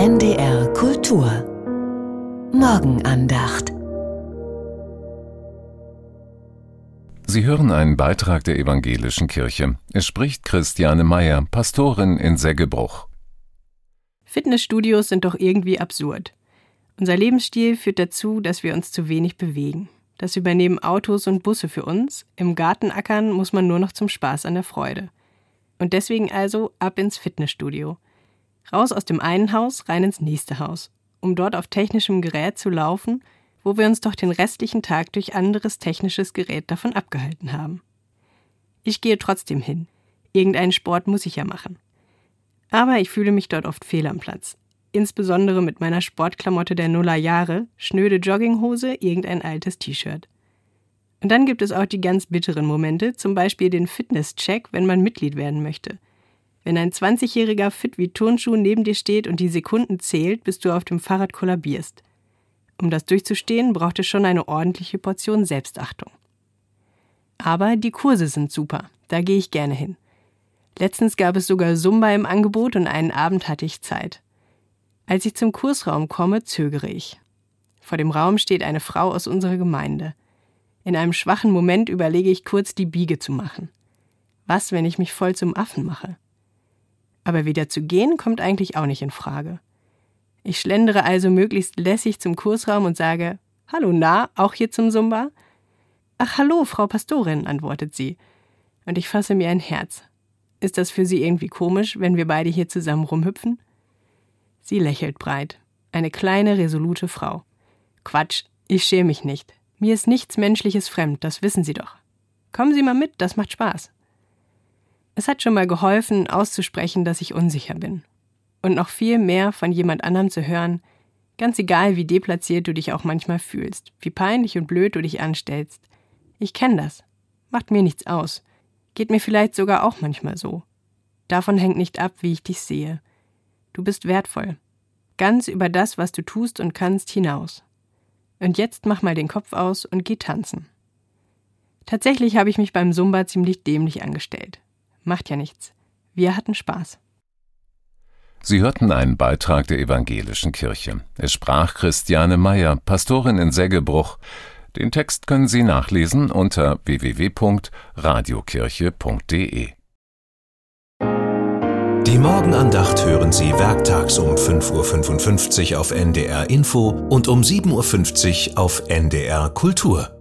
NDR Kultur Morgenandacht. Sie hören einen Beitrag der Evangelischen Kirche. Es spricht Christiane Meyer, Pastorin in Seggebruch. Fitnessstudios sind doch irgendwie absurd. Unser Lebensstil führt dazu, dass wir uns zu wenig bewegen. Das übernehmen Autos und Busse für uns. Im Garten ackern muss man nur noch zum Spaß an der Freude. Und deswegen also ab ins Fitnessstudio. Raus aus dem einen Haus, rein ins nächste Haus, um dort auf technischem Gerät zu laufen, wo wir uns doch den restlichen Tag durch anderes technisches Gerät davon abgehalten haben. Ich gehe trotzdem hin. Irgendeinen Sport muss ich ja machen. Aber ich fühle mich dort oft fehl am Platz. Insbesondere mit meiner Sportklamotte der Nullerjahre, schnöde Jogginghose, irgendein altes T-Shirt. Und dann gibt es auch die ganz bitteren Momente, zum Beispiel den Fitnesscheck, wenn man Mitglied werden möchte. Wenn ein 20-Jähriger fit wie Turnschuh neben dir steht und die Sekunden zählt, bis du auf dem Fahrrad kollabierst. Um das durchzustehen, braucht es schon eine ordentliche Portion Selbstachtung. Aber die Kurse sind super, da gehe ich gerne hin. Letztens gab es sogar Zumba im Angebot und einen Abend hatte ich Zeit. Als ich zum Kursraum komme, zögere ich. Vor dem Raum steht eine Frau aus unserer Gemeinde. In einem schwachen Moment überlege ich kurz, die Biege zu machen. Was, wenn ich mich voll zum Affen mache? Aber wieder zu gehen, kommt eigentlich auch nicht in Frage. Ich schlendere also möglichst lässig zum Kursraum und sage, »Hallo, na, auch hier zum Zumba?« »Ach, hallo, Frau Pastorin«, antwortet sie. Und ich fasse mir ein Herz. Ist das für sie irgendwie komisch, wenn wir beide hier zusammen rumhüpfen? Sie lächelt breit. Eine kleine, resolute Frau. Quatsch, ich schäme mich nicht. Mir ist nichts Menschliches fremd, das wissen Sie doch. Kommen Sie mal mit, das macht Spaß. Es hat schon mal geholfen, auszusprechen, dass ich unsicher bin. Und noch viel mehr von jemand anderem zu hören, ganz egal, wie deplatziert du dich auch manchmal fühlst, wie peinlich und blöd du dich anstellst. Ich kenne das. Macht mir nichts aus. Geht mir vielleicht sogar auch manchmal so. Davon hängt nicht ab, wie ich dich sehe. Du bist wertvoll. Ganz über das, was du tust und kannst, hinaus. Und jetzt mach mal den Kopf aus und geh tanzen. Tatsächlich habe ich mich beim Zumba ziemlich dämlich angestellt. Macht ja nichts. Wir hatten Spaß. Sie hörten einen Beitrag der Evangelischen Kirche. Es sprach Christiane Meyer, Pastorin in Seggebruch. Den Text können Sie nachlesen unter www.radiokirche.de. Die Morgenandacht hören Sie werktags um 5:55 Uhr auf NDR Info und um 7:50 Uhr auf NDR Kultur.